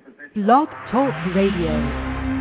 Blog Talk Radio.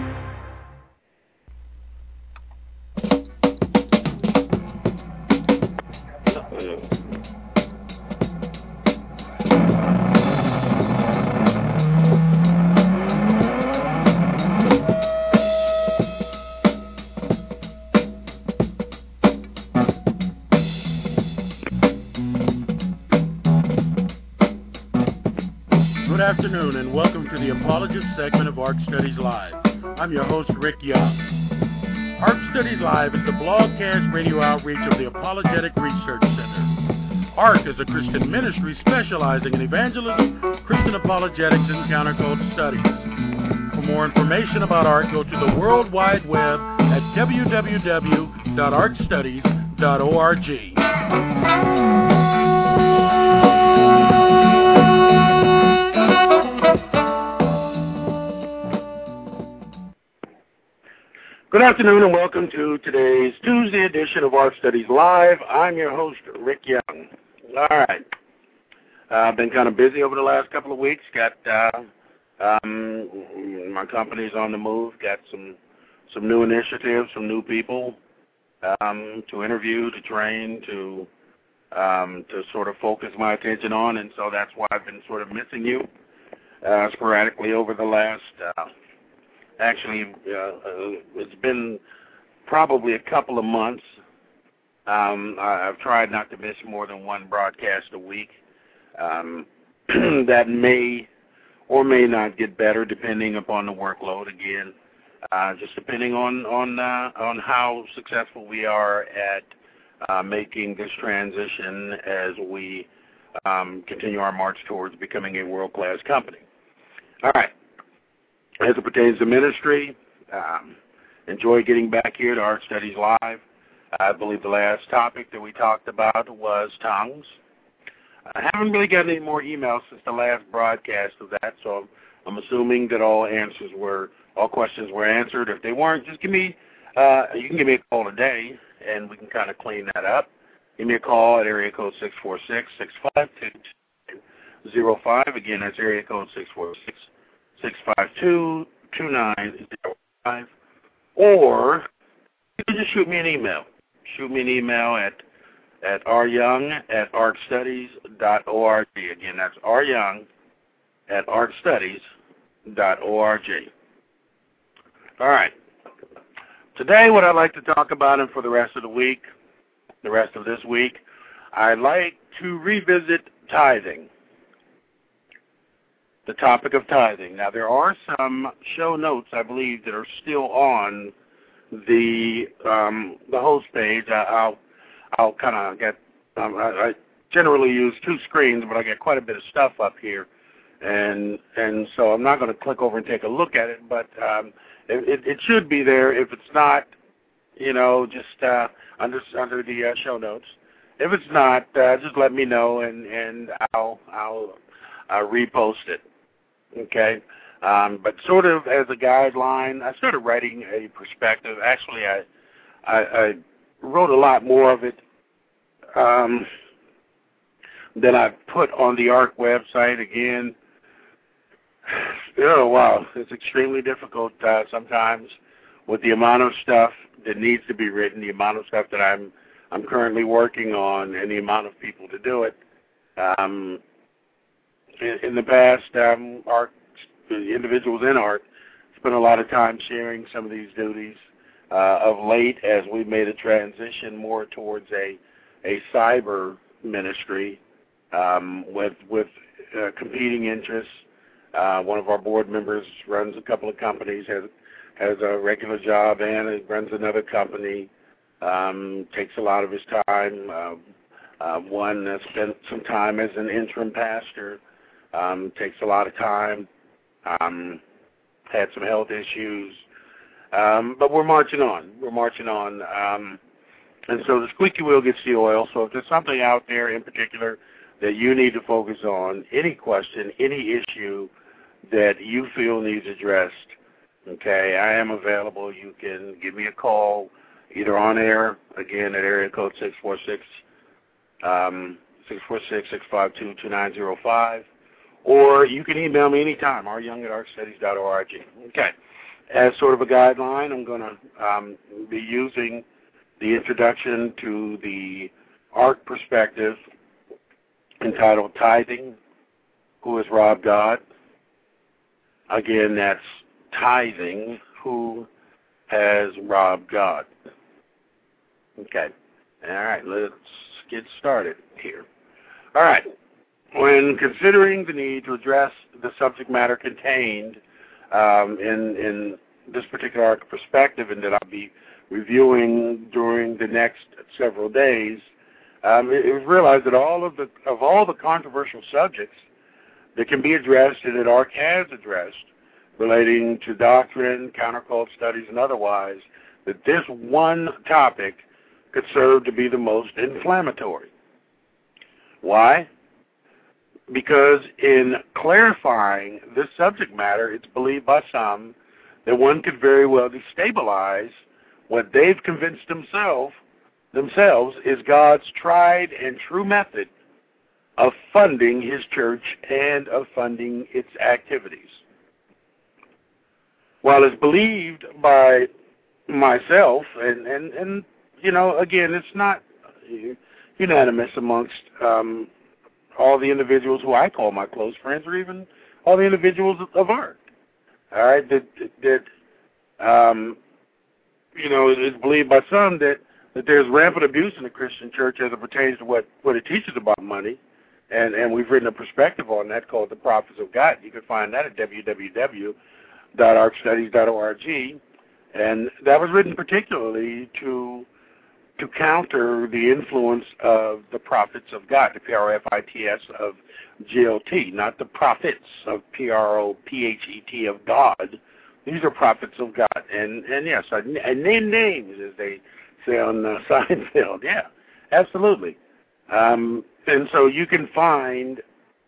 Good afternoon and welcome to the Apologist segment of ARC Studies Live. I'm your host, Rick Young. ARC Studies Live is the broadcast radio outreach of the Apologetic Research Center. ARC is a Christian ministry specializing in evangelism, Christian apologetics, and counterculture studies. For more information about ARC, go to the World Wide Web at www.arcstudies.org. Good afternoon and welcome to today's Tuesday edition of ARC Studies Live. I'm your host, Rick Young. All right. I've been kind of busy over the last couple of weeks. Got my company's on the move. Got some new initiatives, some new people to interview, to train, to sort of focus my attention on, and so that's why I've been sort of missing you sporadically over the last. Actually, it's been probably a couple of months. I've tried not to miss more than one broadcast a week. That may or may not get better depending upon the workload. Again, just depending on how successful we are at making this transition as we continue our march towards becoming a world-class company. All right. As it pertains to ministry, enjoy getting back here to ARC Studies Live. I believe the last topic that we talked about was tongues. I haven't really gotten any more emails since the last broadcast of that, so I'm assuming that all questions were answered. If they weren't, just you can give me a call today, and we can kind of clean that up. Give me a call at area code 646-652-05. Again, that's area code 646-652-2905, or you can just shoot me an email. Shoot me an email at ryoung@arcstudies.org. Again, that's ryoung@arcstudies.org. All right. Today, what I'd like to talk about, and for the rest of this week, I'd like to revisit tithing. The topic of tithing. Now, there are some show notes, I believe, that are still on the host page. I'll kind of get. I generally use two screens, but I get quite a bit of stuff up here, and so I'm not going to click over and take a look at it. But it should be there. If it's not, just under the show notes. If it's not, just let me know, and I'll repost it. Okay, but sort of as a guideline, I started writing a perspective. Actually, I wrote a lot more of it than I put on the ARC website. Again, wow, it's extremely difficult sometimes with the amount of stuff that needs to be written, the amount of stuff that I'm currently working on, and the amount of people to do it. In the past, the individuals in ARC spent a lot of time sharing some of these duties. Of late, as we made a transition more towards a cyber ministry with competing interests. One of our board members runs a couple of companies, has a regular job, and runs another company. Takes a lot of his time. One has spent some time as an interim pastor. Takes a lot of time, had some health issues, but we're marching on. And so the squeaky wheel gets the oil. So if there's something out there in particular that you need to focus on, any question, any issue that you feel needs addressed, okay, I am available. You can give me a call either on air, again, at area code 646-652-2905, or you can email me anytime, ryoung@arcstudies.org. Okay. As sort of a guideline, I'm going to be using the introduction to the ARC perspective entitled Tithing, Who Has Robbed God? Again, that's Tithing, Who Has Robbed God? Okay. All right, let's get started here. All right. When considering the need to address the subject matter contained in this particular ARC perspective, and that I'll be reviewing during the next several days, it was realized that all the controversial subjects that can be addressed and that ARC has addressed relating to doctrine, countercult studies, and otherwise, that this one topic could serve to be the most inflammatory. Why? Because in clarifying this subject matter, it's believed by some that one could very well destabilize what they've convinced themselves is God's tried and true method of funding His church and of funding its activities. While it's believed by myself, and you know, again, it's not unanimous amongst all the individuals who I call my close friends, or even all the individuals of ARC. All right, that you know, it's believed by some that there's rampant abuse in the Christian church as it pertains to what it teaches about money, and we've written a perspective on that called The Prophets of God. You can find that at www.arcstudies.org, and that was written particularly to counter the influence of the prophets of God, the P-R-O-F-I-T-S of G-O-T, not the prophets of P-R-O-P-H-E-T of God. These are prophets of God. And yes, I name names, as they say on Seinfeld. Yeah, absolutely. And so you can find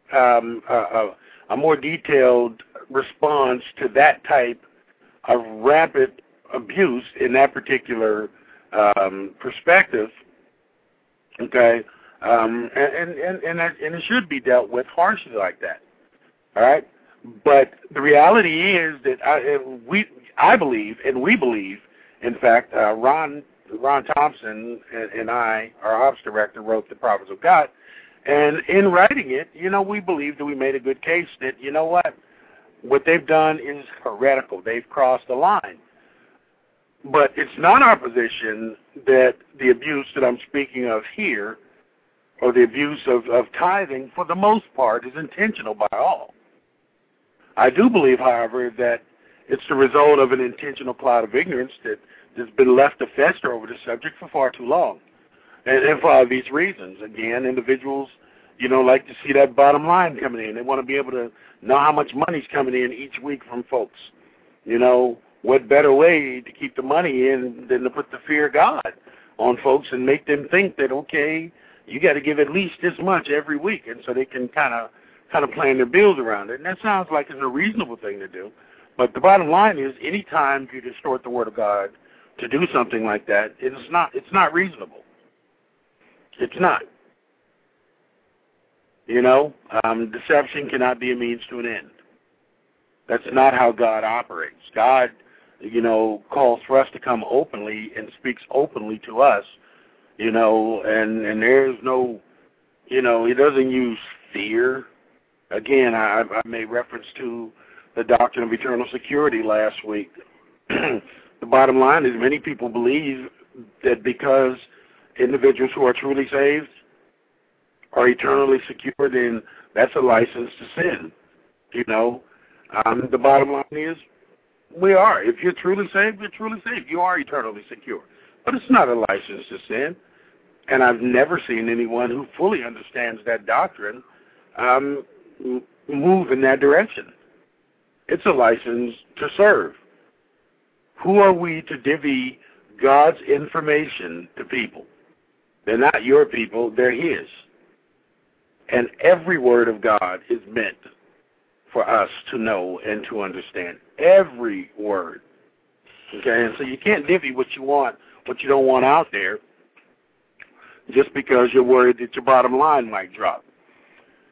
a more detailed response to that type of rapid abuse in that particular perspective, okay, and it should be dealt with harshly like that, all right. But the reality is that I believe, and we believe, in fact, Ron Thompson and I, our ops director, wrote The Prophets of God, and in writing it, you know, we believe that we made a good case that, you know what they've done is heretical. They've crossed the line. But it's not our position that the abuse that I'm speaking of here, or the abuse of tithing, for the most part, is intentional by all. I do believe, however, that it's the result of an intentional cloud of ignorance that's been left to fester over the subject for far too long. And for all these reasons, again, individuals, you know, like to see that bottom line coming in. They want to be able to know how much money's coming in each week from folks. You know, what better way to keep the money in than to put the fear of God on folks and make them think that, okay, you got to give at least this much every week, and so they can kind of plan their bills around it. And that sounds like it's a reasonable thing to do. But the bottom line is, any time you distort the Word of God to do something like that, it's not reasonable. It's not. You know, deception cannot be a means to an end. That's not how God operates. God, you know, calls for us to come openly and speaks openly to us, you know, and there's no, you know, He doesn't use fear. Again, I made reference to the doctrine of eternal security last week. The bottom line is, many people believe that because individuals who are truly saved are eternally secure, then that's a license to sin, you know. The bottom line is, we are. If you're truly saved, you're truly saved. You are eternally secure. But it's not a license to sin. And I've never seen anyone who fully understands that doctrine move in that direction. It's a license to serve. Who are we to divvy God's information to people? They're not your people, they're His. And every word of God is meant for us to know and to understand. Every word. Okay, and so you can't divvy what you want, what you don't want out there, just because you're worried that your bottom line might drop.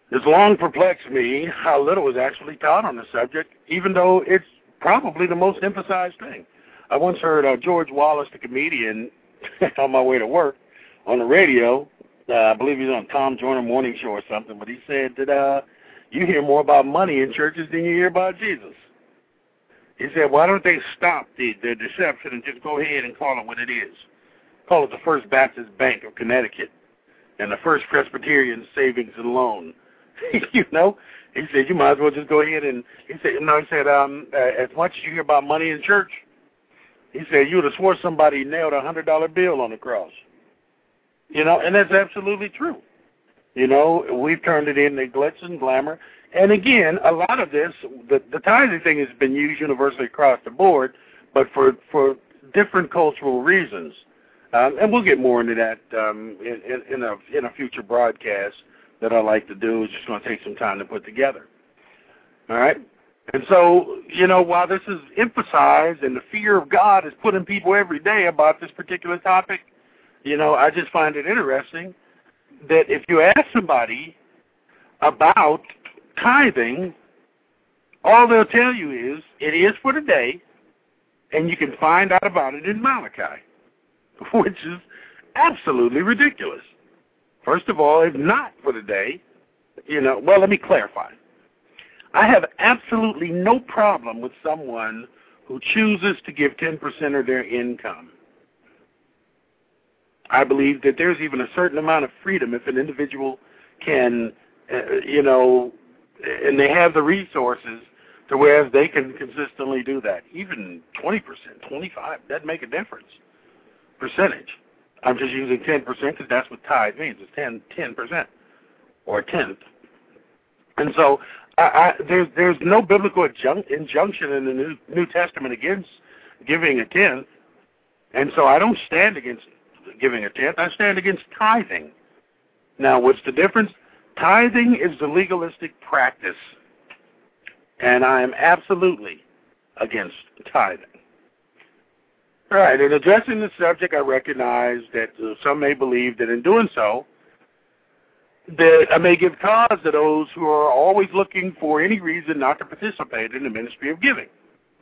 It's long perplexed me how little is actually taught on the subject, even though it's probably the most emphasized thing. I once heard George Wallace, the comedian, on my way to work on the radio. I believe he's on Tom Joyner Morning Show or something, but he said that you hear more about money in churches than you hear about Jesus. He said, why don't they stop the deception and just go ahead and call it what it is? Call it the First Baptist Bank of Connecticut and the First Presbyterian Savings and Loan. You know, he said, you might as well just go ahead and, he said, as much as you hear about money in church, he said, you would have swore somebody nailed a $100 bill on the cross. You know, and that's absolutely true. You know, we've turned it into glitz and glamour. And again, a lot of this, the tithing thing has been used universally across the board, but for different cultural reasons. And we'll get more into that in a future broadcast that I like to do. It's just going to take some time to put together. All right? And so, you know, while this is emphasized and the fear of God is put in people every day about this particular topic, you know, I just find it interesting that if you ask somebody about tithing, all they'll tell you is it is for the day, and you can find out about it in Malachi, which is absolutely ridiculous. First of all, it's not for the day. You know, well, let me clarify. I have absolutely no problem with someone who chooses to give 10% of their income. I believe that there's even a certain amount of freedom if an individual can, you know, and they have the resources to where they can consistently do that. Even 20%, 25%, doesn't make a difference. Percentage. I'm just using 10% because that's what tithe means. It's 10% or a tenth. And so there's no biblical injunction in the New Testament against giving a tenth. And so I don't stand against giving a tenth. I stand against tithing. Now, what's the difference? Tithing is the legalistic practice, and I am absolutely against tithing. All right, in addressing the subject, I recognize that some may believe that in doing so, that I may give cause to those who are always looking for any reason not to participate in the ministry of giving.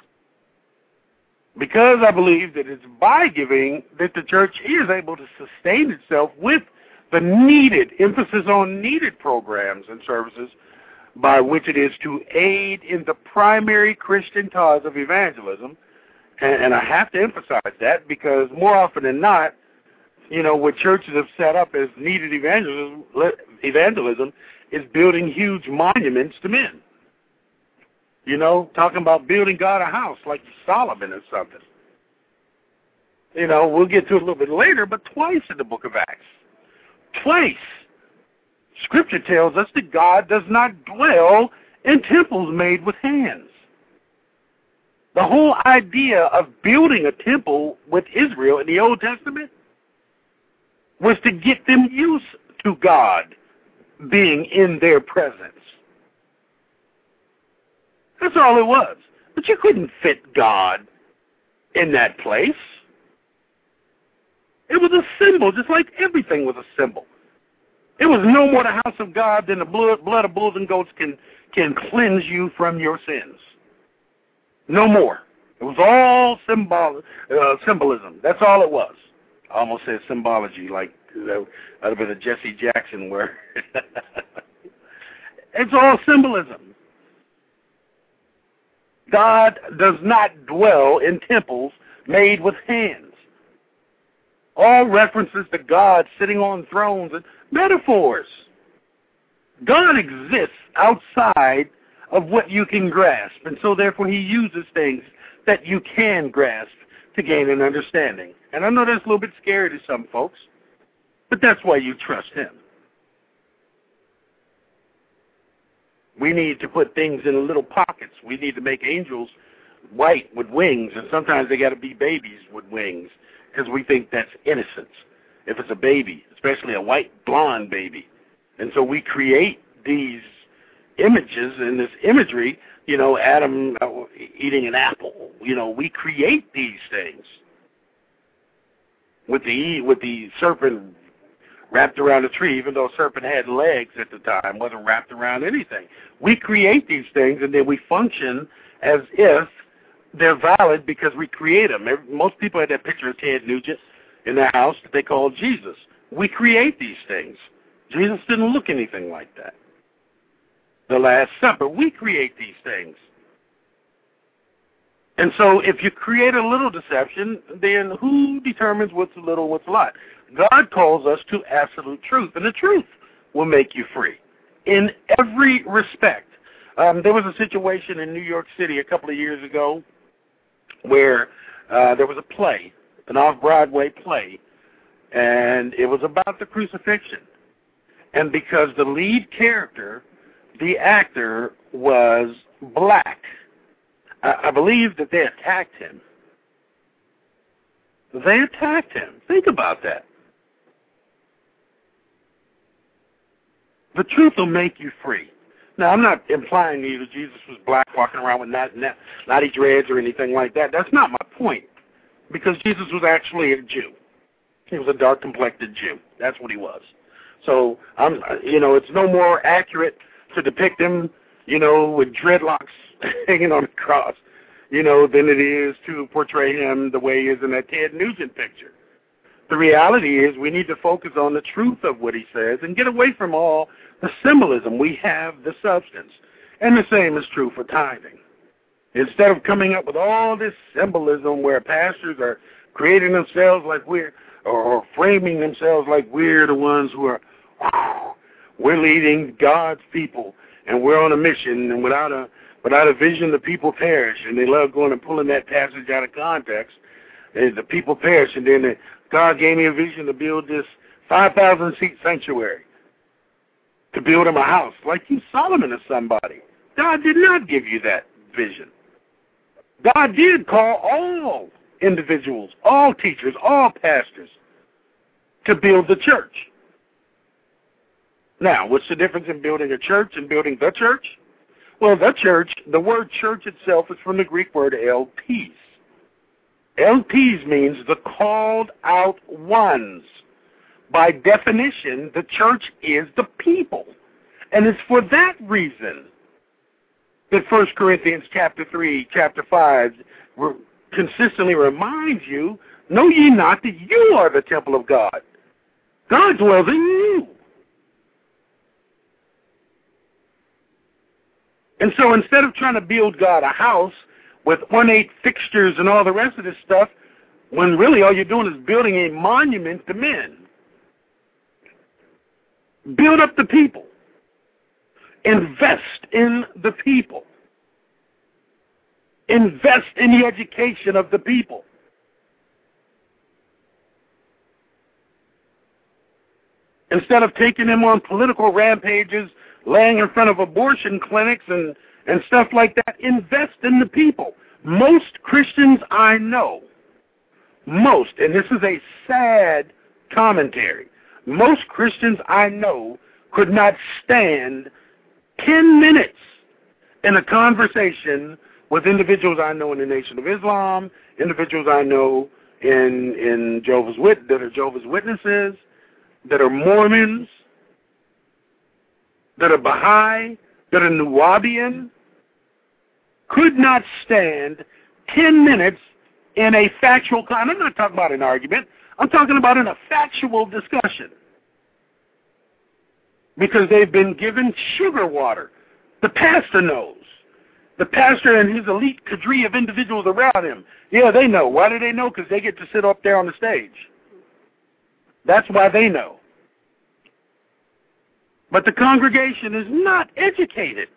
Because I believe that it's by giving that the church is able to sustain itself with the needed, emphasis on needed programs and services by which it is to aid in the primary Christian cause of evangelism. And I have to emphasize that because more often than not, you know, what churches have set up as needed evangelism is building huge monuments to men. You know, talking about building God a house like Solomon or something. You know, we'll get to it a little bit later, but twice in the book of Acts. Twice. Scripture tells us that God does not dwell in temples made with hands. The whole idea of building a temple with Israel in the Old Testament was to get them used to God being in their presence. That's all it was. But you couldn't fit God in that place. It was a symbol, just like everything was a symbol. It was no more the house of God than the blood of bulls and goats can cleanse you from your sins. No more. It was all symbolism. That's all it was. I almost said symbology, like that would have been a Jesse Jackson word. It's all symbolism. God does not dwell in temples made with hands. All references to God sitting on thrones and metaphors. God exists outside of what you can grasp, and so therefore he uses things that you can grasp to gain an understanding. And I know that's a little bit scary to some folks, but that's why you trust him. We need to put things in little pockets. We need to make angels white with wings, and sometimes they got to be babies with wings because we think that's innocence if it's a baby, especially a white blonde baby. And so we create these images and this imagery, you know, Adam eating an apple. You know, we create these things with the serpent wrapped around a tree, even though a serpent had legs at the time, wasn't wrapped around anything. We create these things, and then we function as if they're valid because we create them. Most people had that picture of Ted Nugent in their house that they called Jesus. We create these things. Jesus didn't look anything like that. The Last Supper, we create these things. And so if you create a little deception, then who determines what's a little, what's a lot? God calls us to absolute truth, and the truth will make you free in every respect. There was a situation in New York City a couple of years ago where there was a play, an off-Broadway play, and it was about the crucifixion. And because the lead character, the actor, was black, I believe that they attacked him. They attacked him. Think about that. The truth will make you free. Now, I'm not implying to you that Jesus was black walking around with naughty dreads or anything like that. That's not my point, because Jesus was actually a Jew. He was a dark-complected Jew. That's what he was. So, it's no more accurate to depict him, with dreadlocks hanging on the cross, than it is to portray him the way he is in that Ted Nugent picture. The reality is we need to focus on the truth of what he says and get away from all the symbolism. We have the substance. And the same is true for tithing. Instead of coming up with all this symbolism where pastors are creating themselves like or framing themselves like we're the ones who are, we're leading God's people and we're on a mission, and without a vision the people perish. And they love going and pulling that passage out of context. And the people perish, and then God gave me a vision to build this 5,000-seat sanctuary, to build him a house, like you Solomon or somebody. God did not give you that vision. God did call all individuals, all teachers, all pastors to build the church. Now, what's the difference in building a church and building the church? Well, the church, the word church itself is from the Greek word elpis. Elpis means the called out ones. By definition, the church is the people. And it's for that reason that 1 Corinthians chapter 3, chapter 5 consistently reminds you, know ye not that you are the temple of God. God dwells in you. And so instead of trying to build God a house with ornate fixtures and all the rest of this stuff, when really all you're doing is building a monument to men. Build up the people. Invest in the people. Invest in the education of the people. Instead of taking them on political rampages, laying in front of abortion clinics and stuff like that, invest in the people. Most Christians I know, and this is a sad commentary, most Christians I know could not stand 10 minutes in a conversation with individuals I know in the Nation of Islam, individuals I know in that are Jehovah's Witnesses, that are Mormons, that are Baha'i, that are Nuwabian, could not stand 10 minutes in a factual I'm not talking about an argument. I'm talking about in a factual discussion. Because they've been given sugar water. The pastor knows. The pastor and his elite cadre of individuals around him. Yeah, they know. Why do they know? Because they get to sit up there on the stage. That's why they know. But the congregation is not educated.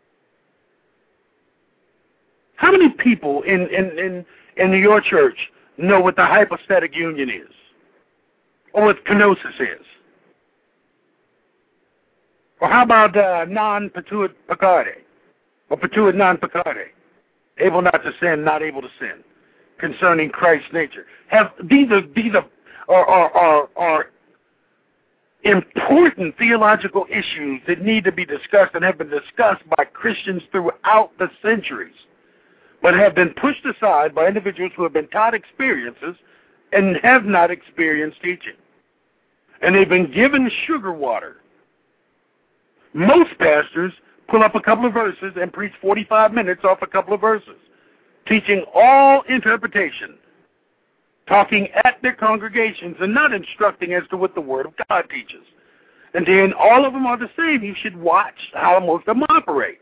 How many people in your church know what the hypostatic union is? Or what kenosis is? Or how about non-patuit peccare? Or patuit non-peccare? Able not to sin, not able to sin. Concerning Christ's nature. These are important theological issues that need to be discussed and have been discussed by Christians throughout the centuries, but have been pushed aside by individuals who have been taught experiences and have not experienced teaching. and they've been given sugar water. Most pastors pull up a couple of verses and preach 45 minutes off a couple of verses, teaching all interpretation, talking at their congregations and not instructing as to what the Word of God teaches. And then all of them are the same. You should watch how most of them operate.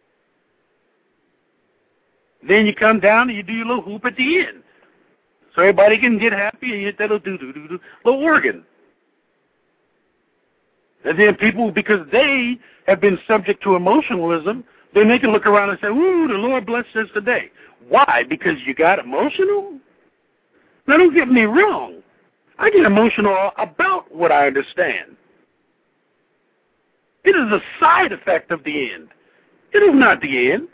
Then you come down and you do your little hoop at the end, so everybody can get happy and you hit that little little organ. And then people, because they have been subject to emotionalism, then they can look around and say, "Ooh, the Lord blessed us today." Why? Because you got emotional? Now, don't get me wrong. I get emotional about what I understand. It is a side effect of the end. It is not the end.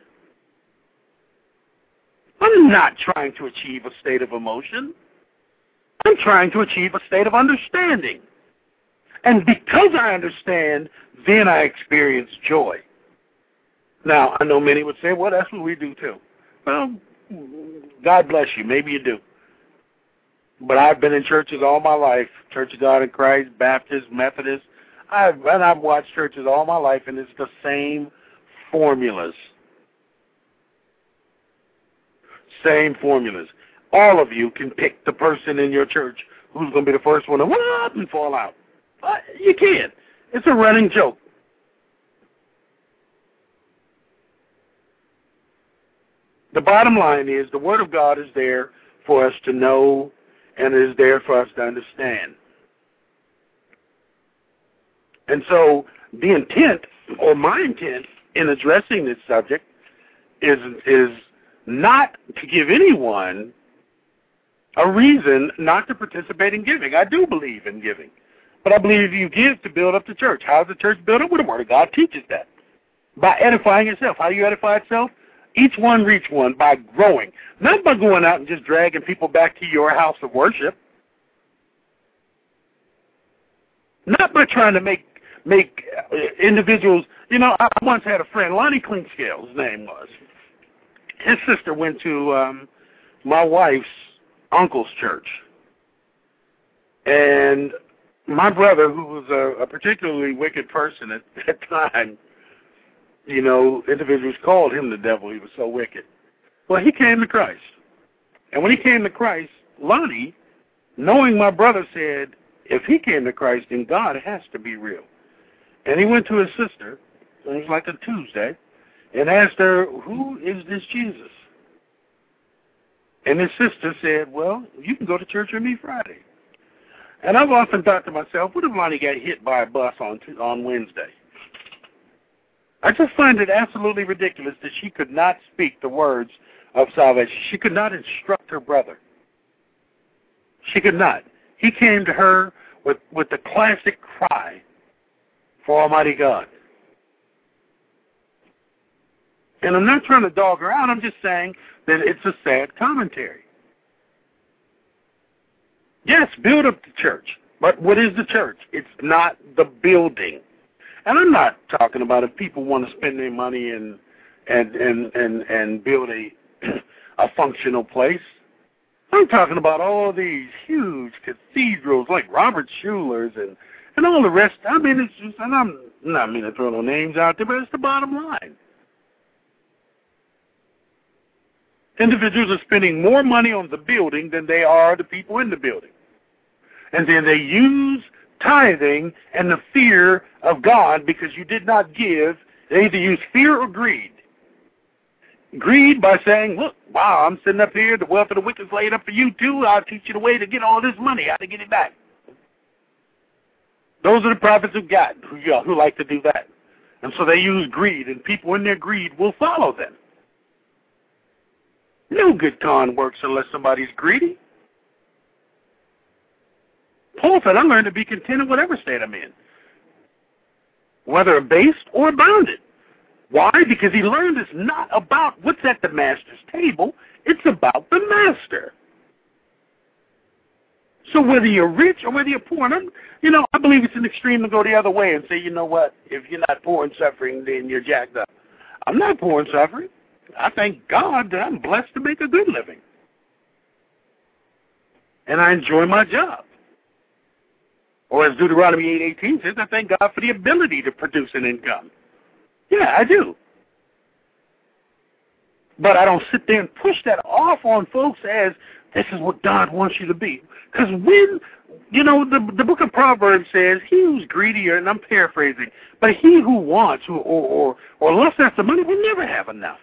I'm not trying to achieve a state of emotion. I'm trying to achieve a state of understanding. And because I understand, then I experience joy. Now, I know many would say, well, that's what we do too. Well, God bless you. Maybe you do. But I've been in churches all my life, Church of God in Christ, Baptist, Methodist. I've watched churches all my life, and it's the same formulas. Same formulas. All of you can pick the person in your church who's going to be the first one to whoop and fall out. You can't. It's a running joke. The bottom line is the Word of God is there for us to know, and it is there for us to understand. And so the intent, or my intent, in addressing this subject is not to give anyone a reason not to participate in giving. I do believe in giving. But I believe you give to build up the church. How is the church built up? Well, the Word of God teaches that. By edifying itself. How do you edify itself? Each one reach one by growing. Not by going out and just dragging people back to your house of worship. Not by trying to make individuals, I once had a friend, Lonnie Clinkscale, his name was. His sister went to my wife's uncle's church. And my brother, who was a particularly wicked person at that time, individuals called him the devil. He was so wicked. Well, he came to Christ. And when he came to Christ, Lonnie, knowing my brother, said, if he came to Christ, then God has to be real. And he went to his sister, it was like a Tuesday, and asked her, who is this Jesus? And his sister said, well, you can go to church with me Friday. And I've often thought to myself, what if Lonnie got hit by a bus on Wednesday? I just find it absolutely ridiculous that she could not speak the words of salvation. She could not instruct her brother. She could not. He came to her with the classic cry for Almighty God. And I'm not trying to dog her out. I'm just saying that it's a sad commentary. Yes, build up the church. But what is the church? It's not the building. And I'm not talking about if people want to spend their money and build a functional place. I'm talking about all these huge cathedrals like Robert Schuller's and all the rest. I mean, it's just, and I'm not meaning to throw no names out there, but it's the bottom line. Individuals are spending more money on the building than they are the people in the building. And then they use tithing and the fear of God because you did not give. They either use fear or greed. Greed by saying, look, wow, I'm sitting up here, the wealth of the wicked is laid up for you too. I'll teach you the way to get all this money, how to get it back. Those are the prophets who like to do that. And so they use greed, and people in their greed will follow them. No good con works unless somebody's greedy. Paul said, I learned to be content in whatever state I'm in, whether abased or abounded. Why? Because he learned it's not about what's at the master's table. It's about the master. So whether you're rich or whether you're poor, and I believe it's an extreme to go the other way and say, you know what, if you're not poor and suffering, then you're jacked up. I'm not poor and suffering. I thank God that I'm blessed to make a good living. And I enjoy my job. Or as Deuteronomy 8:18 says, I thank God for the ability to produce an income. Yeah, I do. But I don't sit there and push that off on folks as this is what God wants you to be. Because when, the book of Proverbs says, he who's greedier, and I'm paraphrasing, but he who wants or lusts after money will never have enough.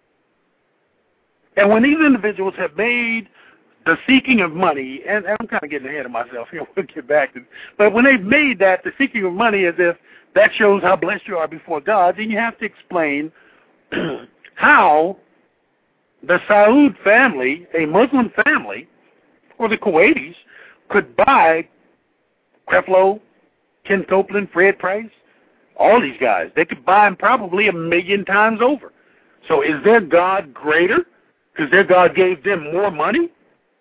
And when these individuals have made the seeking of money, and I'm kind of getting ahead of myself here, we'll get back to, but when they've made that the seeking of money as if that shows how blessed you are before God, then you have to explain how the Saud family, a Muslim family, or the Kuwaitis, could buy Creflo, Ken Copeland, Fred Price, all these guys. They could buy them probably 1,000,000 times over. So is their God greater because their God gave them more money?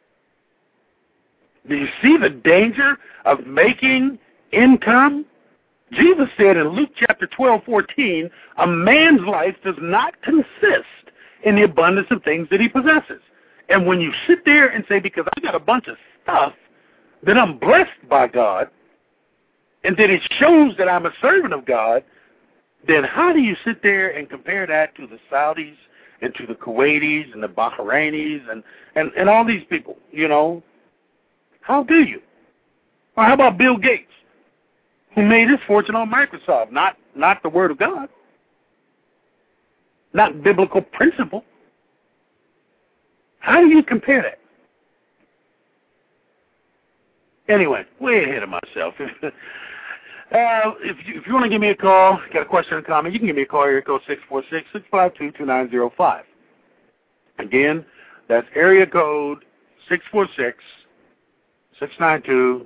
Do you see the danger of making income? Jesus said in Luke chapter 12:14, a man's life does not consist in the abundance of things that he possesses. And when you sit there and say, because I got a bunch of stuff that I'm blessed by God, and that it shows that I'm a servant of God, then how do you sit there and compare that to the Saudis and to the Kuwaitis and the Bahrainis and all these people, How do you? Or how about Bill Gates, who made his fortune on Microsoft, not the Word of God, not biblical principle? How do you compare that? Anyway, way ahead of myself. If you want to give me a call, got a question or comment, you can give me a call. Area code 646-652-2905. Again, that's area code 646-652-2905.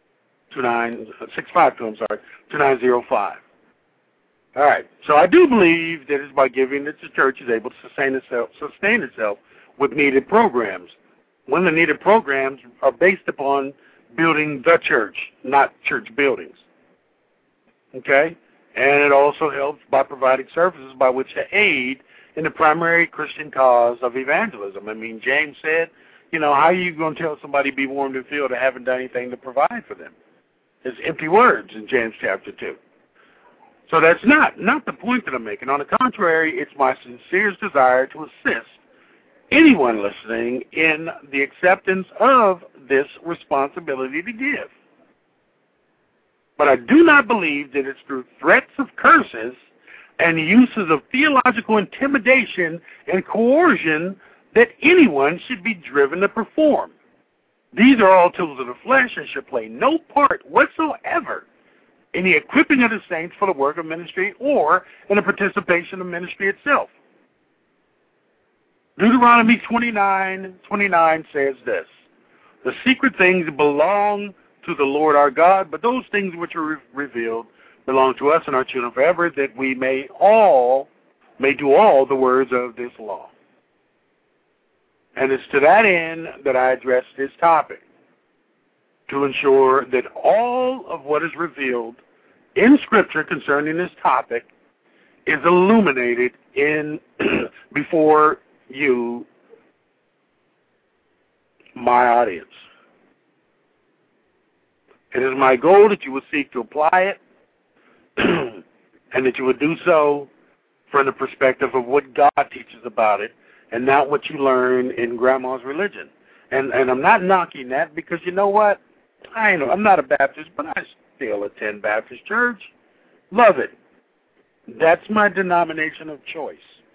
All right. So I do believe that it's by giving that the church is able to sustain itself with needed programs. When the needed programs are based upon building the church, not church buildings. Okay? And it also helps by providing services by which to aid in the primary Christian cause of evangelism. I mean, James said, how are you going to tell somebody be warmed and filled that haven't done anything to provide for them? It's empty words in James chapter 2. So that's not the point that I'm making. On the contrary, it's my sincerest desire to assist anyone listening in the acceptance of this responsibility to give. But I do not believe that it's through threats of curses and uses of theological intimidation and coercion that anyone should be driven to perform. These are all tools of the flesh and should play no part whatsoever in the equipping of the saints for the work of ministry or in the participation of ministry itself. Deuteronomy 29:29 says this, the secret things belong to the Lord our God, but those things which are revealed belong to us and our children forever, that we may do all the words of this law. And it's to that end that I address this topic, to ensure that all of what is revealed in Scripture concerning this topic is illuminated before you, my audience. It is my goal that you would seek to apply it and that you would do so from the perspective of what God teaches about it and not what you learn in grandma's religion. And I'm not knocking that because you know what? I'm not a Baptist, but I still attend Baptist church. Love it. That's my denomination of choice.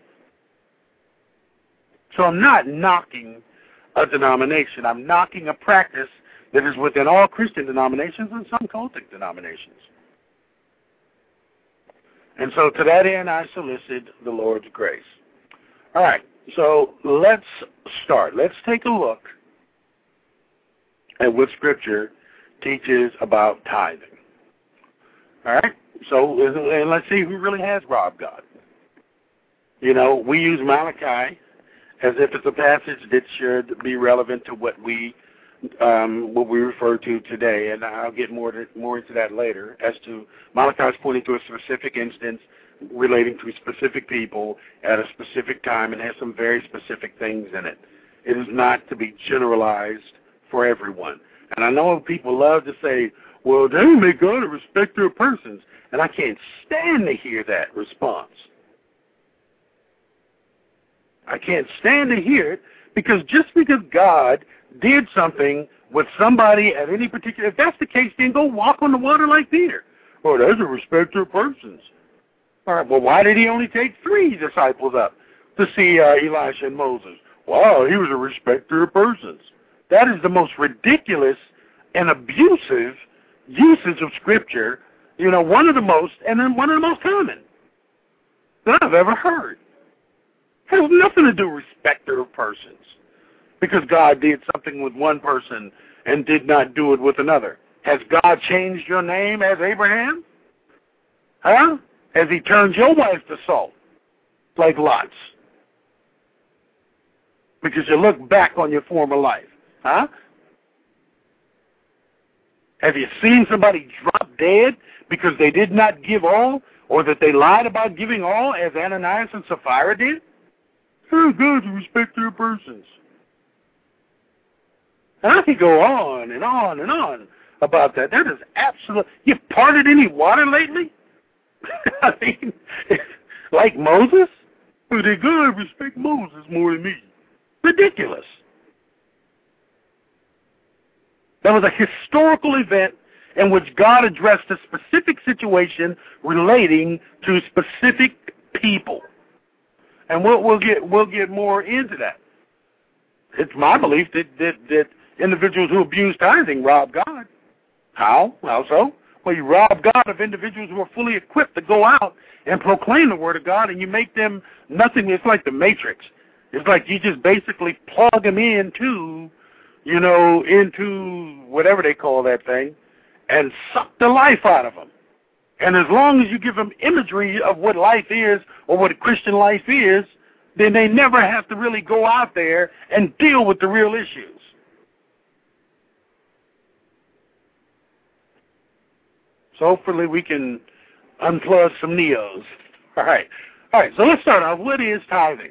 So I'm not knocking a denomination. I'm knocking a practice that is within all Christian denominations and some cultic denominations. And so to that end, I solicit the Lord's grace. All right, so let's start. Let's take a look at what Scripture teaches about tithing. All right, so and let's see who really has robbed God. We use Malachi as if it's a passage that should be relevant to what we refer to today, and I'll get more into that later, as to Malachi's pointing to a specific instance relating to specific people at a specific time and has some very specific things in it. It is not to be generalized for everyone. And I know people love to say, well, that don't make God a respecter of persons. And I can't stand to hear that response. I can't stand to hear it, because just because God did something with somebody at any particular, if that's the case, then go walk on the water like Peter. Oh, that's a respecter of persons. All right, well, why did he only take 3 disciples up to see Elisha and Moses? Wow, he was a respecter of persons. That is the most ridiculous and abusive usage of Scripture, one of the most, and then one of the most common that I've ever heard. It has nothing to do with respecter of persons, because God did something with one person and did not do it with another. Has God changed your name as Abraham? Huh? Has he turned your wife to salt, like Lot's? Because you look back on your former life. Huh? Have you seen somebody drop dead because they did not give all, or that they lied about giving all, as Ananias and Sapphira did? Oh, God's a respecter of persons. And I could go on and on and on about that. That is absolute. You've parted any water lately? I mean, like Moses? Well, did God respect Moses more than me? Ridiculous. That was a historical event in which God addressed a specific situation relating to specific people. And we'll get more into that. It's my belief that individuals who abuse tithing rob God. How? How so? Well, you rob God of individuals who are fully equipped to go out and proclaim the Word of God, and you make them nothing. It's like the Matrix. It's like you just basically plug them into whatever they call that thing, and suck the life out of them. And as long as you give them imagery of what life is or what a Christian life is, then they never have to really go out there and deal with the real issues. So hopefully we can unplug some neos. All right, so let's start off. What is tithing?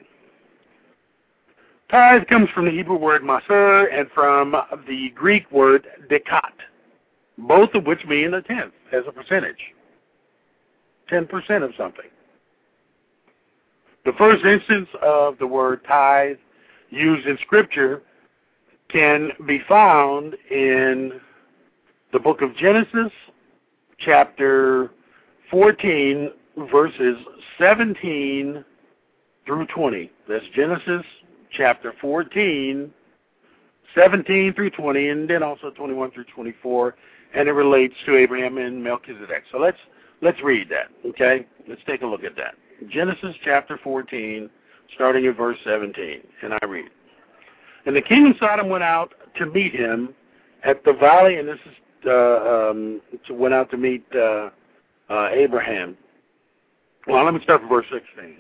Tithe comes from the Hebrew word maser and from the Greek word dekat, both of which mean a tenth as a percentage. 10% of something. The first instance of the word tithe used in Scripture can be found in the book of Genesis, chapter 14, verses 17 through 20. That's Genesis chapter 14, 17 through 20, and then also 21 through 24, and it relates to Abraham and Melchizedek. So let's read that, okay? Let's take a look at that. Genesis chapter 14, starting at verse 17, and I read. And the king of Sodom went out to meet him at the valley, and this is went out to meet Abraham. Well, let me start from verse 16.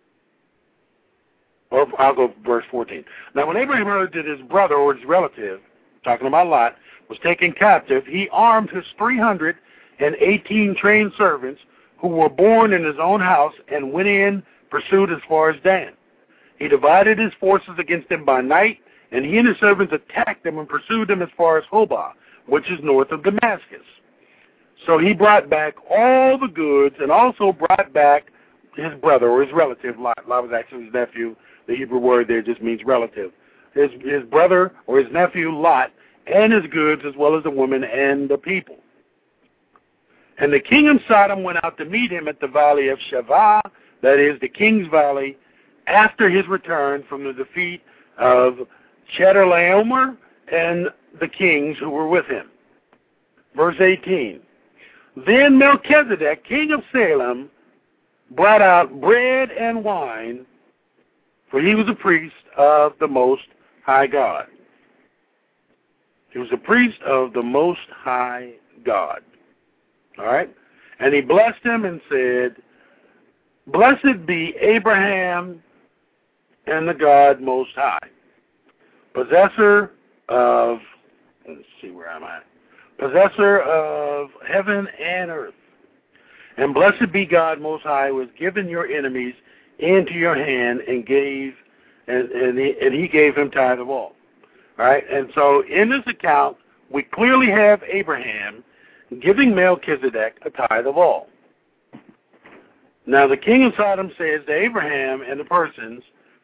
Or I'll go verse 14. Now, when Abraham heard that his brother or his relative, talking about Lot, was taken captive, he armed his 318 trained servants who were born in his own house and went in pursuit as far as Dan. He divided his forces against them by night, and he and his servants attacked them and pursued them as far as Hobah, which is north of Damascus. So he brought back all the goods and also brought back his brother or his relative. Lot was actually his nephew. The Hebrew word there just means relative. His brother or his nephew Lot and his goods, as well as the women and the people. And the king of Sodom went out to meet him at the valley of Shavah, that is the king's valley, after his return from the defeat of Chedorlaomer and the kings who were with him. Verse 18. Then Melchizedek, king of Salem, brought out bread and wine, for he was a priest of the Most High God. He was a priest of the Most High God. All right? And he blessed him and said, Blessed be Abraham and the God Most High, possessor of, let's see where I'm at, possessor of heaven and earth. And blessed be God Most High, who has given your enemies into your hand and he gave him tithe of all. All right? And so in this account, we clearly have Abraham giving Melchizedek a tithe of all. Now the king of Sodom says to Abraham and the persons,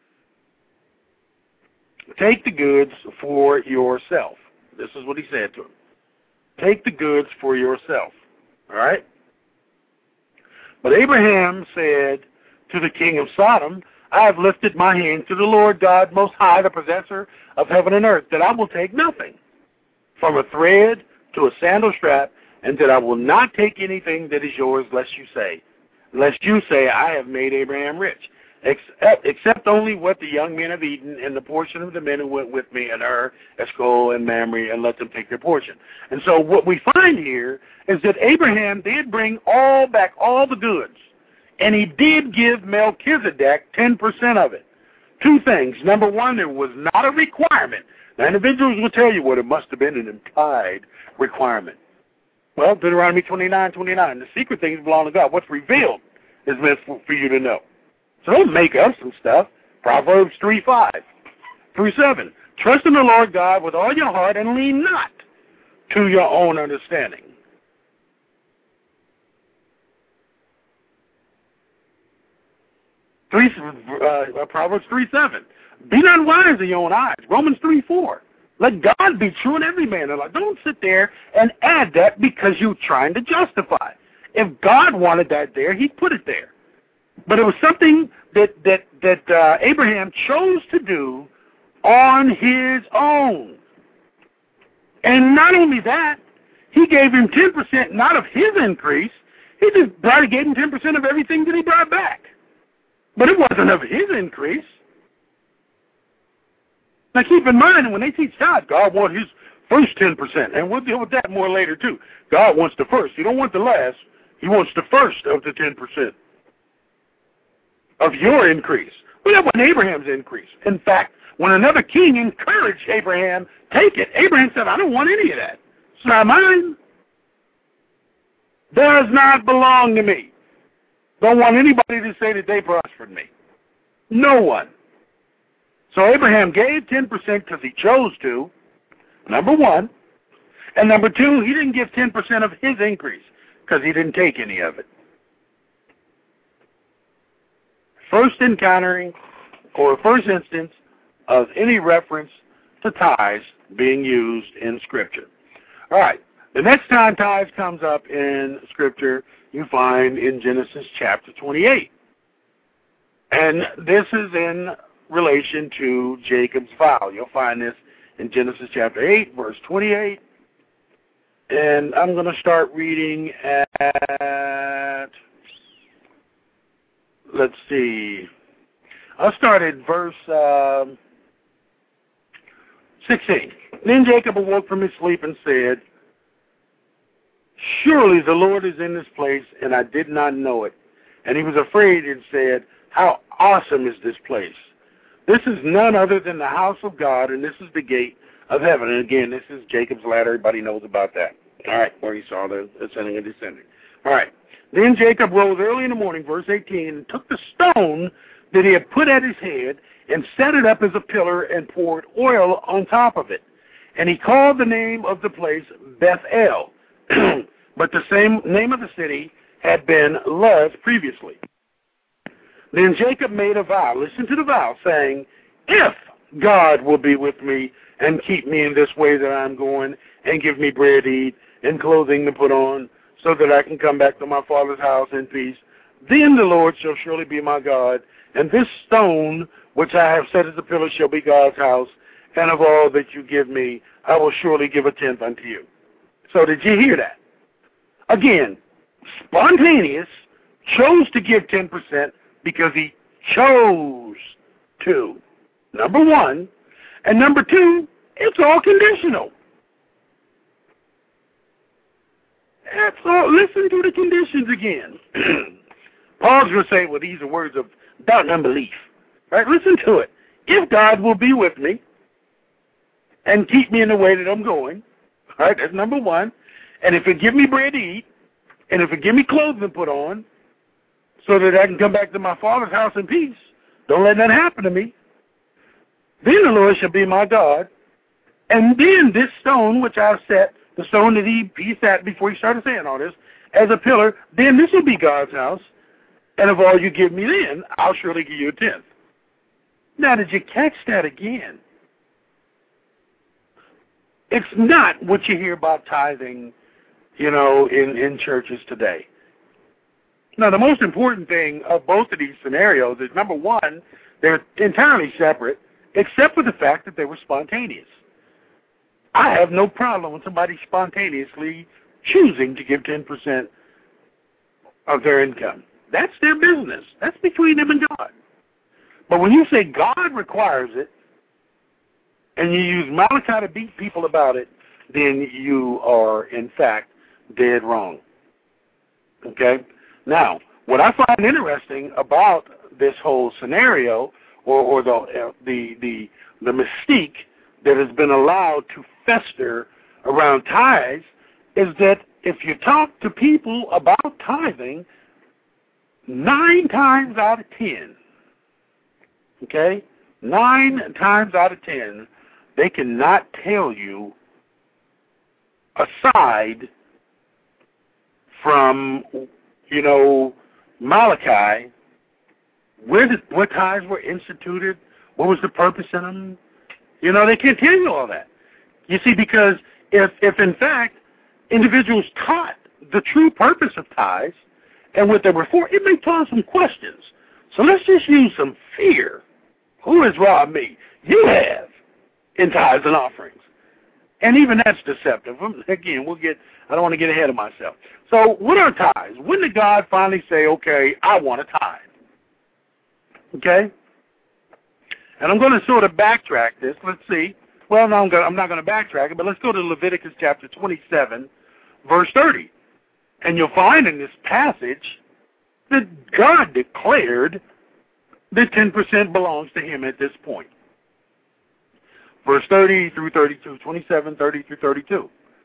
take the goods for yourself. This is what he said to him. Take the goods for yourself. All right? But Abraham said to the king of Sodom, I have lifted my hand to the Lord God Most High, the possessor of heaven and earth, that I will take nothing, from a thread to a sandal strap, and that I will not take anything that is yours, lest you say, I have made Abraham rich, except only what the young men have eaten, and the portion of the men who went with me, and Eshcol, and Mamre, and let them take their portion. And so what we find here is that Abraham did bring back all the goods, and he did give Melchizedek 10% of it. Two things. Number one, there was not a requirement. Now, individuals will tell you what it must have been an implied requirement. Well, Deuteronomy 29:29. The secret things belong to God. What's revealed is meant for you to know. So don't make up some stuff. Proverbs 3:5-7. Trust in the Lord God with all your heart and lean not to your own understanding. Proverbs 3:7. Be not wise in your own eyes. Romans 3:4. Let God be true and every man alive. Don't sit there and add that because you're trying to justify. If God wanted that there, He'd put it there. But it was something that Abraham chose to do on his own. And not only that, He gave him 10%, not of his increase. He just gave him 10% of everything that he brought back. But it wasn't of his increase. Now keep in mind, when they teach God wants His first 10%. And we'll deal with that more later too. God wants the first. He don't want the last. He wants the first of the 10% of your increase. Well, that wasn't Abraham's increase. In fact, when another king encouraged Abraham, take it, Abraham said, I don't want any of that. It's not mine. Does not belong to me. Don't want anybody to say that they prospered me. No one. So Abraham gave 10% because he chose to, number one. And number two, he didn't give 10% of his increase because he didn't take any of it. First encountering or first instance of any reference to tithes being used in Scripture. All right. The next time tithes comes up in Scripture, you find in Genesis chapter 28. And this is in relation to Jacob's vow. You'll find this in Genesis chapter 8, verse 28. And I'm going to start reading at, let's see, I'll start at verse 16. Then Jacob awoke from his sleep and said, surely the Lord is in this place, and I did not know it. And he was afraid and said, how awesome is this place? This is none other than the house of God, and this is the gate of heaven. And again, this is Jacob's ladder. Everybody knows about that. All right, where he saw the ascending and descending. All right. Then Jacob rose early in the morning, verse 18, and took the stone that he had put at his head and set it up as a pillar and poured oil on top of it. And he called the name of the place Bethel. But the same name of the city had been Luz previously. Then Jacob made a vow. Listen to the vow, saying, if God will be with me and keep me in this way that I'm going, and give me bread to eat and clothing to put on, so that I can come back to my father's house in peace, then the Lord shall surely be my God, and this stone which I have set as a pillar shall be God's house, and of all that you give me, I will surely give a tenth unto you. So did you hear that? Again, spontaneous, chose to give 10% because he chose to. Number one. And number two, it's all conditional. That's all. Listen to the conditions again. Paul's going to say, well, these are words of doubt and unbelief. Right? Listen to it. If God will be with me and keep me in the way that I'm going, all right, that's number one. And if it give me bread to eat, and if it give me clothes to put on, so that I can come back to my father's house in peace, don't let that happen to me. Then the Lord shall be my God, and then this stone which I have set the stone that he sat before he started saying all this, as a pillar, then this will be God's house, and of all you give me then, I'll surely give you a tenth. Now, did you catch that again? It's not what you hear about tithing, in churches today. Now, the most important thing of both of these scenarios is, number one, they're entirely separate, except for the fact that they were spontaneous. I have no problem with somebody spontaneously choosing to give 10% of their income. That's their business. That's between them and God. But when you say God requires it, and you use Malachi to beat people about it, then you are, in fact, dead wrong. Okay? Now, what I find interesting about this whole scenario, or the mystique that has been allowed to fester around tithes, is that if you talk to people about tithing, 9 times out of 10, okay, 9 times out of 10, they cannot tell you, aside from, Malachi, what tithes were instituted, what was the purpose in them. They can't tell you all that. You see, because if in fact individuals taught the true purpose of tithes and what they were for, it may cause some questions. So let's just use some fear. Who has robbed me? You have, in tithes and offerings. And even that's deceptive. Again, I don't want to get ahead of myself. So what are tithes? When did God finally say, okay, I want a tithe? Okay? And I'm going to sort of backtrack this. Let's see. Well, no, I'm not going to backtrack it, but let's go to Leviticus chapter 27, verse 30. And you'll find in this passage that God declared that 10% belongs to him at this point. Verse 30 through 32, 27, 30 through 32.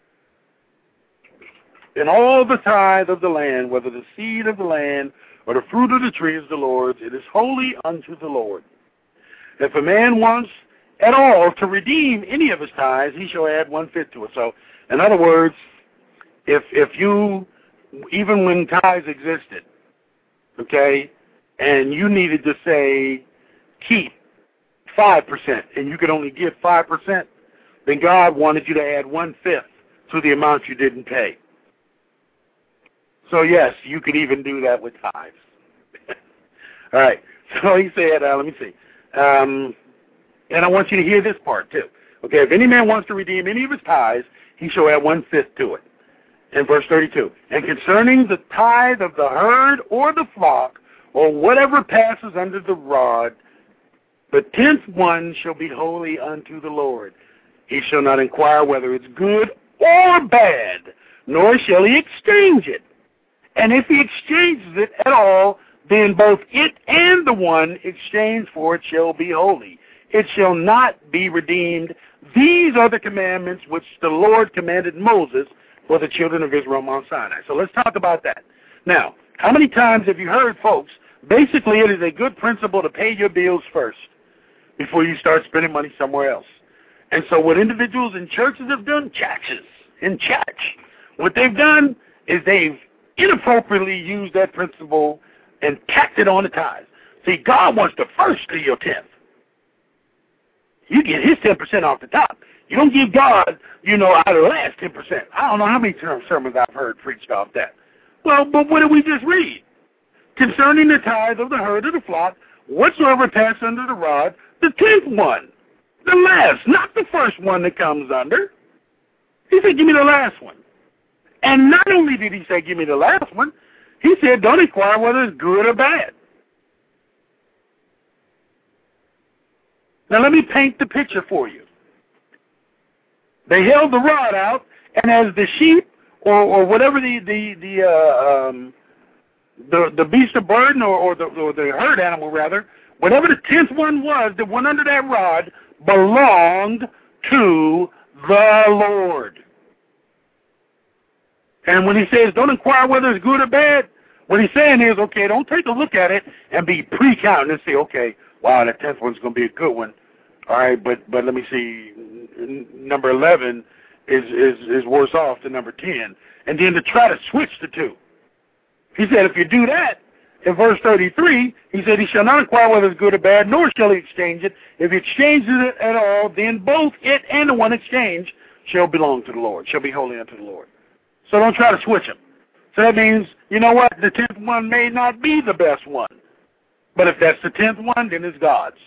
And all the tithe of the land, whether the seed of the land or the fruit of the tree is the Lord's, it is holy unto the Lord. If a man wants at all to redeem any of his tithes, he shall add 1/5 to it. So, in other words, if you, even when tithes existed, okay, and you needed to say, keep 5%, and you could only give 5%, then God wanted you to add 1/5 to the amount you didn't pay. So yes, you could even do that with tithes. All right. So he said, let me see. And I want you to hear this part too. Okay, if any man wants to redeem any of his tithes, he shall add 1/5 to it. In verse 32. And concerning the tithe of the herd or the flock, or whatever passes under the rod, the 10th one shall be holy unto the Lord. He shall not inquire whether it's good or bad, nor shall he exchange it. And if he exchanges it at all, then both it and the one exchanged for it shall be holy. It shall not be redeemed. These are the commandments which the Lord commanded Moses for the children of Israel on Mount Sinai. So let's talk about that. Now, how many times have you heard, folks, basically it is a good principle to pay your bills first before you start spending money somewhere else. And so what individuals in churches have done, churches in church, what they've done is they've inappropriately used that principle and tacked it on the tithes. See, God wants to first do your 10th. You get his 10% off the top. You don't give God, out of the last 10%. I don't know how many sermons I've heard preached off that. Well, but what did we just read? Concerning the tithe of the herd of the flock, whatsoever pass under the rod, the 10th one. The last, not the first one that comes under. He said, give me the last one. And not only did he say, give me the last one, he said, don't inquire whether it's good or bad. Now let me paint the picture for you. They held the rod out, and as the sheep or whatever the beast of burden or the herd animal rather, whatever the 10th one was that went under that rod belonged to the Lord. And when he says, don't inquire whether it's good or bad, what he's saying is, okay, don't take a look at it and be pre-counting and say, okay, wow, that 10th one's going to be a good one. All right, but let me see, number 11 is worse off than number 10. And then to try to switch the two. He said if you do that, in verse 33, he said, he shall not inquire whether it's good or bad, nor shall he exchange it. If he exchanges it at all, then both it and the one exchanged shall belong to the Lord, shall be holy unto the Lord. So don't try to switch them. So that means, you know what, the 10th one may not be the best one. But if that's the 10th one, then it's God's.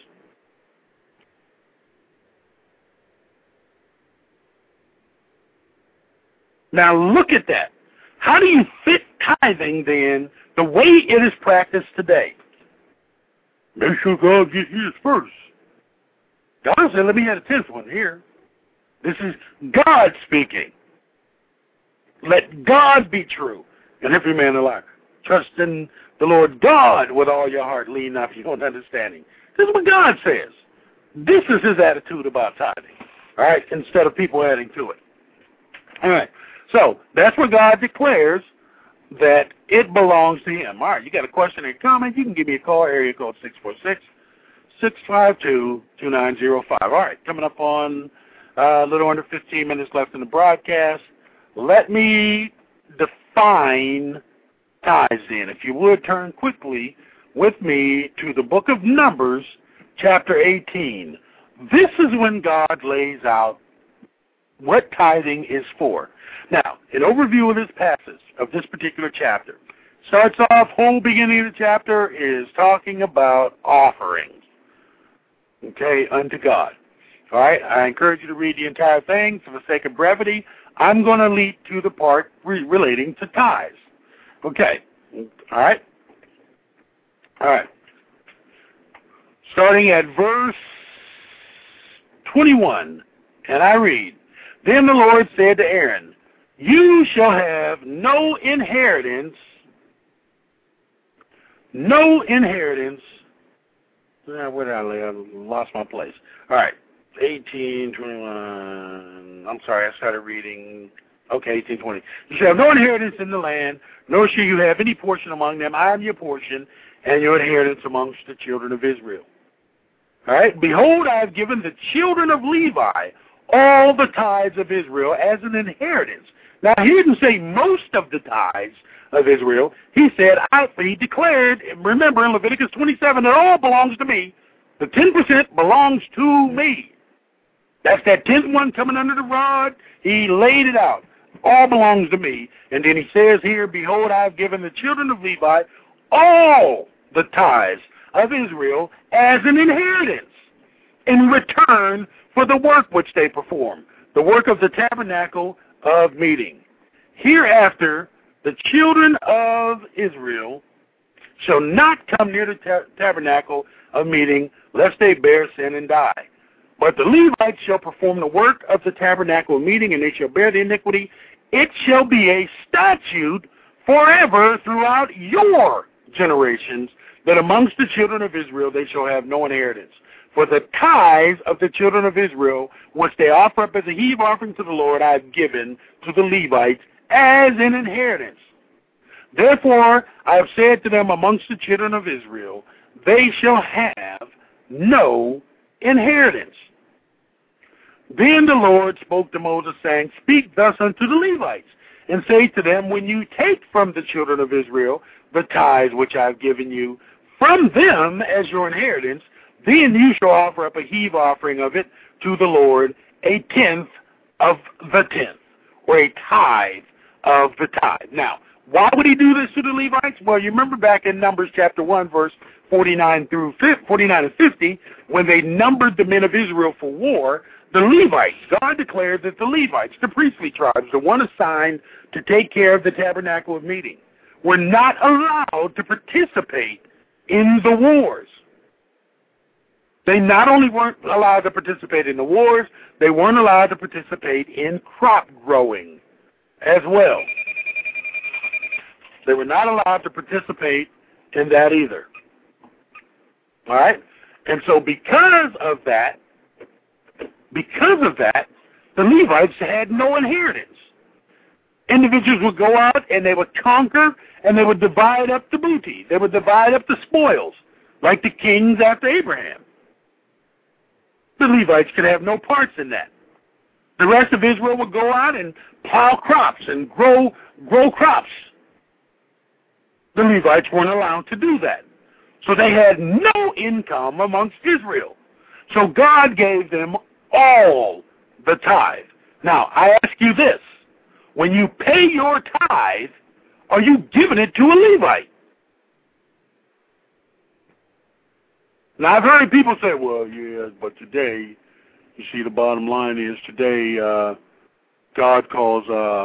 Now look at that. How do you fit tithing then the way it is practiced today? Make sure God gets his first. God said, let me have the 10th one here. This is God speaking. Let God be true. And every man alive. Trust in the Lord God with all your heart. Lean not to your own understanding. This is what God says. This is his attitude about tithing. All right? Instead of people adding to it. All right. So that's where God declares that it belongs to him. All right. You got a question or a comment? You can give me a call. Area code 646-652-2905. All right. Coming up on a little under 15 minutes left in the broadcast. Let me define tithes in. If you would, turn quickly with me to the book of Numbers, chapter 18. This is when God lays out what tithing is for. Now, an overview of this passage, of this particular chapter, starts off, whole beginning of the chapter is talking about offerings, okay, unto God. All right, I encourage you to read the entire thing. For the sake of brevity, I'm going to lead to the part relating to tithes. Okay, all right. All right. Starting at verse 21, and I read, Then the Lord said to Aaron, You shall have no inheritance. Where did I lay? I lost my place. All right. 18:21. I'm sorry, I started reading. Okay, 18:20. You shall have no inheritance in the land, nor shall you have any portion among them. I am your portion, and your inheritance amongst the children of Israel. All right. Behold, I have given the children of Levi all the tithes of Israel as an inheritance. Now, he didn't say most of the tithes of Israel. He said, he declared, remember in Leviticus 27, it all belongs to me. The 10% belongs to me. That's that 10th one coming under the rod. He laid it out. All belongs to me. And then he says here, Behold, I have given the children of Levi all the tithes of Israel as an inheritance in return for the work which they perform, the work of the tabernacle of meeting. Hereafter, the children of Israel shall not come near the tabernacle of meeting, lest they bear sin and die. But the Levites shall perform the work of the tabernacle of meeting, and they shall bear the iniquity. It shall be a statute forever throughout your generations, that amongst the children of Israel they shall have no inheritance. For the tithes of the children of Israel, which they offer up as a heave offering to the Lord, I have given to the Levites as an inheritance. Therefore I have said to them amongst the children of Israel, they shall have no inheritance. Then the Lord spoke to Moses, saying, Speak thus unto the Levites, and say to them, When you take from the children of Israel the tithes which I have given you from them as your inheritance, then you shall offer up a heave offering of it to the Lord, a tenth of the tenth, or a tithe of the tithe. Now, why would he do this to the Levites? Well, you remember back in Numbers chapter 1, verse 49 and 50, when they numbered the men of Israel for war, the Levites, God declared that the Levites, the priestly tribes, the one assigned to take care of the tabernacle of meeting, were not allowed to participate in the wars. They not only weren't allowed to participate in the wars, they weren't allowed to participate in crop growing as well. They were not allowed to participate in that either. All right? And so because of that, the Levites had no inheritance. Individuals would go out and they would conquer and they would divide up the booty. They would divide up the spoils, like the kings after Abraham. The Levites could have no parts in that. The rest of Israel would go out and plow crops and grow crops. The Levites weren't allowed to do that. So they had no income amongst Israel. So God gave them all the tithe. Now, I ask you this. When you pay your tithe, are you giving it to a Levite? Now, I've heard people say, well, yeah, but today, you see, the bottom line is today God calls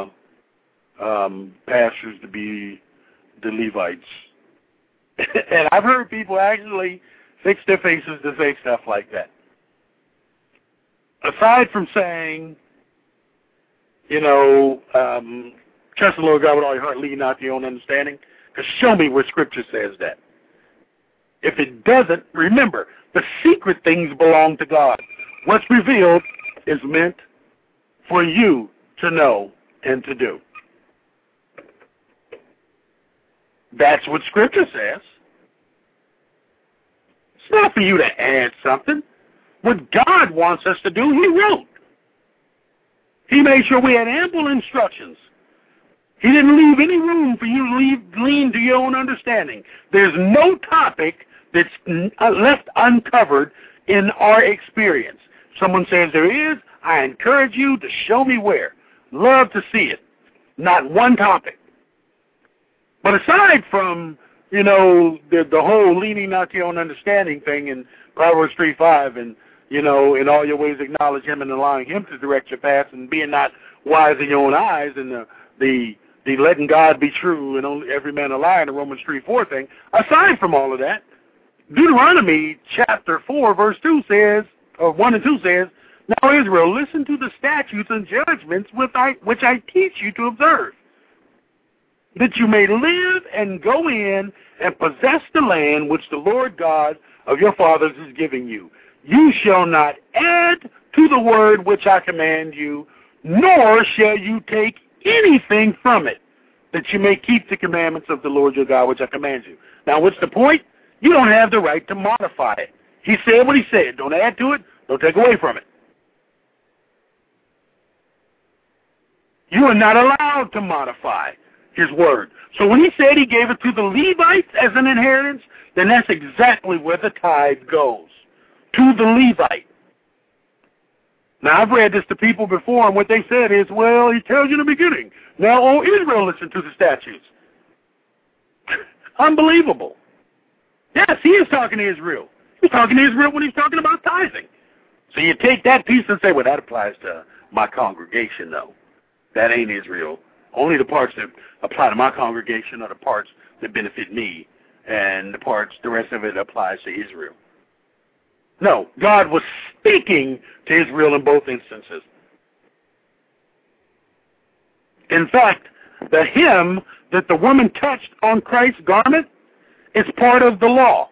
pastors to be the Levites. And I've heard people actually fix their faces to say stuff like that. Aside from saying, trust the Lord God with all your heart, lean not to your own understanding, because show me where Scripture says that. If it doesn't, remember, the secret things belong to God. What's revealed is meant for you to know and to do. That's what Scripture says. It's not for you to add something. What God wants us to do, He wrote. He made sure we had ample instructions. He didn't leave any room for you to lean to your own understanding. There's no topic that's left uncovered in our experience. Someone says there is, I encourage you to show me where. Love to see it. Not one topic. But aside from, the whole leaning not to your own understanding thing in Proverbs 3:5, and, in all your ways acknowledge Him and allowing Him to direct your path, and being not wise in your own eyes, and the letting God be true and only every man a liar in the Romans 3:4 thing, aside from all of that, Deuteronomy chapter 4 verse 2 says, or 1 and 2 says, now Israel, listen to the statutes and judgments which I teach you to observe, that you may live and go in and possess the land which the Lord God of your fathers is giving you. You shall not add to the word which I command you, nor shall you take anything from it, that you may keep the commandments of the Lord your God which I command you. Now, what's the point? You don't have the right to modify it. He said what He said. Don't add to it. Don't take away from it. You are not allowed to modify His word. So when He said He gave it to the Levites as an inheritance, then that's exactly where the tithe goes, to the Levite. Now, I've read this to people before, and what they said is, well, He tells you in the beginning, now, O Israel, listen to the statutes. Unbelievable. Yes, He is talking to Israel. He's talking to Israel when He's talking about tithing. So you take that piece and say, well, that applies to my congregation, though. That ain't Israel. Only the parts that apply to my congregation are the parts that benefit me, and the rest of it applies to Israel. No, God was speaking to Israel in both instances. In fact, the hem that the woman touched on Christ's garment is part of the law.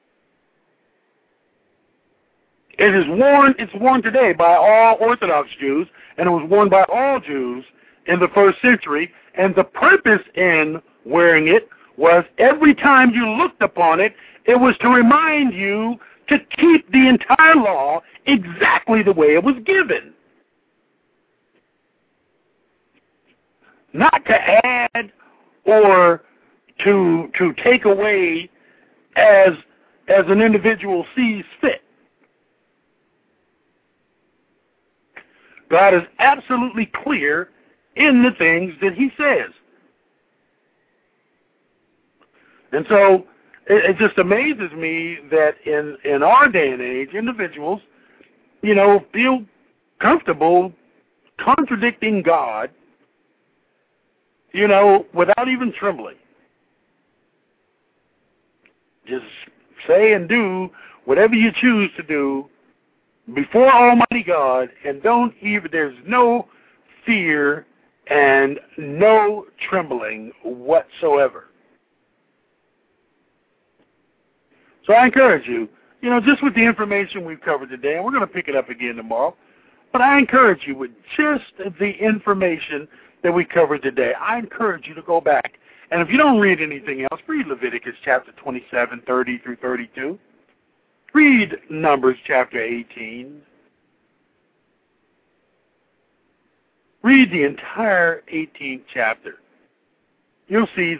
It's worn today by all Orthodox Jews, and it was worn by all Jews in the first century, and the purpose in wearing it was every time you looked upon it, it was to remind you to keep the entire law exactly the way it was given. Not to add or to take away as an individual sees fit. God is absolutely clear in the things that He says. And so it just amazes me that in our day and age, individuals, feel comfortable contradicting God, without even trembling. Just say and do whatever you choose to do before Almighty God, and there's no fear and no trembling whatsoever. So I encourage you, just with the information we've covered today, and we're going to pick it up again tomorrow, but I encourage you with just the information that we covered today, I encourage you to go back. And if you don't read anything else, read Leviticus chapter 27, 30 through 32. Read Numbers chapter 18. read the entire 18th chapter. You'll see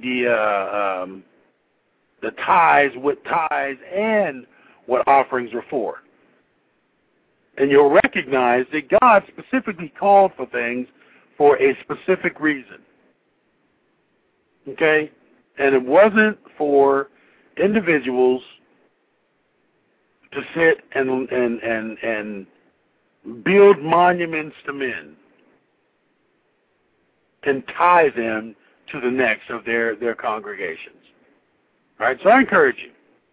the tithes, what tithes and what offerings are for. And you'll recognize that God specifically called for things for a specific reason. Okay? And it wasn't for individuals to sit and build monuments to men and tie them to the necks of their congregations. All right, so I encourage you.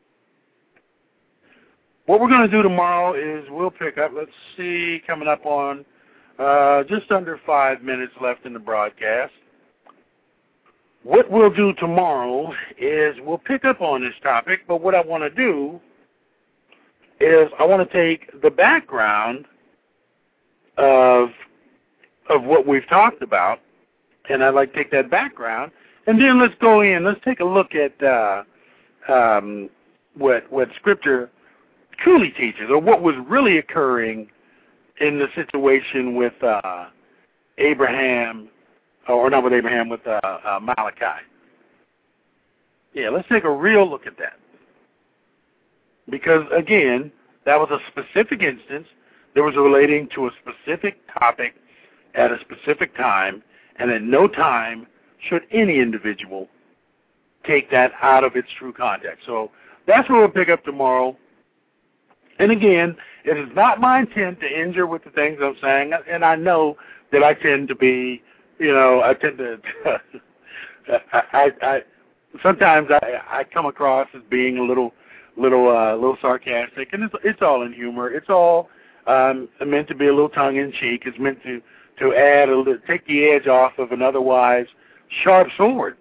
What we're going to do tomorrow is we'll pick up, let's see, coming up on just under 5 minutes left in the broadcast. What we'll do tomorrow is we'll pick up on this topic, but what I want to do is I want to take the background of what we've talked about, and I'd like to take that background, and then let's go in. Let's take a look at what Scripture truly teaches, or what was really occurring in the situation with Abraham, or not with Abraham, with Malachi. Yeah, let's take a real look at that. Because, again, that was a specific instance that was relating to a specific topic at a specific time, and at no time should any individual take that out of its true context. So that's what we'll pick up tomorrow. And again, it is not my intent to injure with the things I'm saying, and I know that I tend to be, I tend to, sometimes I come across as being a little sarcastic, and it's all in humor. It's all meant to be a little tongue-in-cheek. It's meant to add take the edge off of an otherwise sharp sword.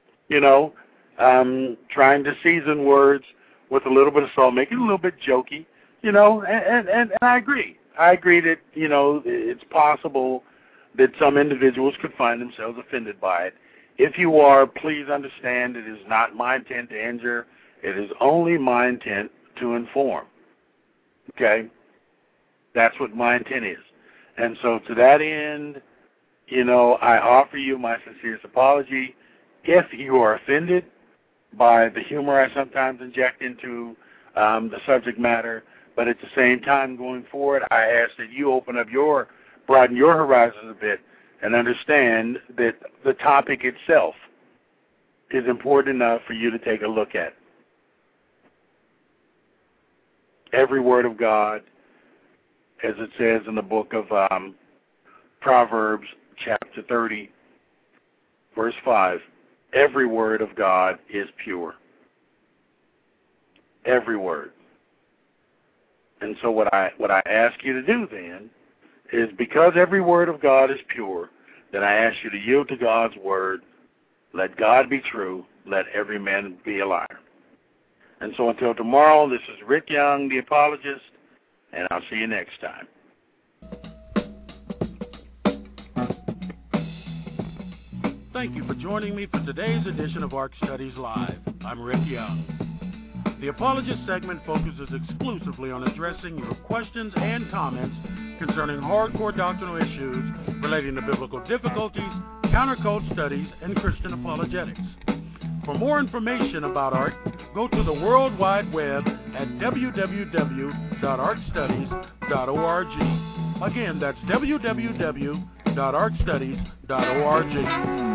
Trying to season words with a little bit of salt, make it a little bit jokey. And I agree. I agree that it's possible that some individuals could find themselves offended by it. If you are, please understand it is not my intent to injure. It is only my intent to inform. Okay? That's what my intent is. And so to that end, I offer you my sincerest apology. If you are offended by the humor I sometimes inject into the subject matter, but at the same time going forward, I ask that you broaden your horizons a bit and understand that the topic itself is important enough for you to take a look at. Every word of God, as it says in the book of Proverbs, chapter 30, verse 5, every word of God is pure. Every word. And so what I ask you to do then is, because every word of God is pure, then I ask you to yield to God's word. Let God be true. Let every man be a liar. And so until tomorrow, this is Rick Young, the apologist, and I'll see you next time. Thank you for joining me for today's edition of ARC Studies Live. I'm Rick Young. The Apologist segment focuses exclusively on addressing your questions and comments concerning hardcore doctrinal issues relating to biblical difficulties, countercult studies, and Christian apologetics. For more information about ARC, go to the World Wide Web at www.arcstudies.org. Again, that's www.arcstudies.org.